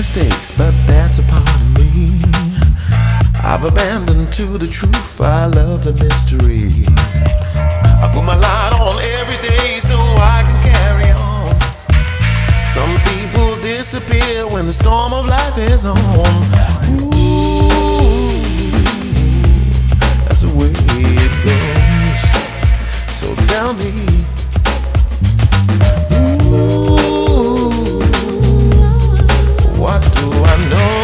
mistakes, but that's a part of me. I've abandoned to the truth, I love the mystery. I put my light on every day so I can carry on. Some people disappear when the storm of life is on. Ooh, that's the way it goes. So tell me, ooh, what do I know?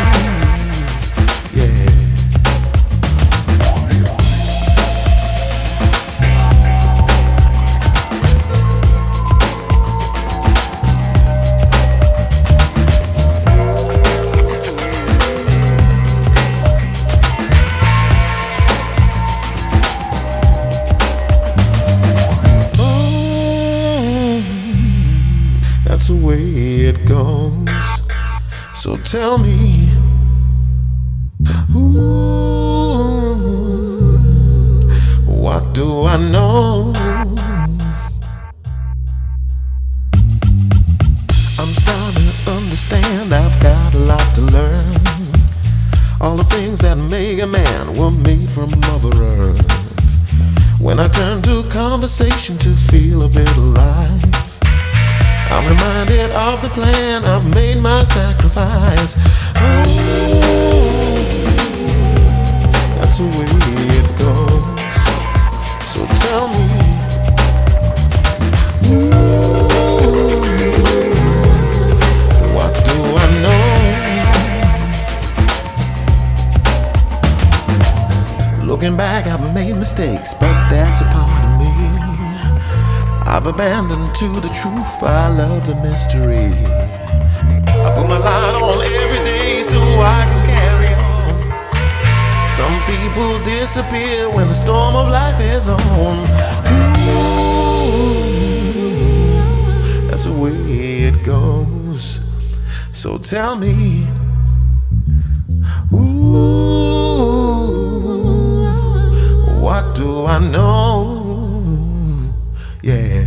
That's the way it goes. So tell me, ooh, what do I know? I'm starting to understand, I've got a lot to learn. All the things that make a man were made from Mother Earth. When I turn to conversation to feel a bit alive, I'm reminded of the plan, I've made my sacrifice. Oh, that's the way it goes. So tell me, ooh, what do I know? Looking back, I've made mistakes, but that's a part of me. I've abandoned to the truth, I love the mystery. I put my light on every day so I can carry on. Some people disappear when the storm of life is on. Ooh, that's the way it goes. So tell me, ooh, what do I know? Yeah.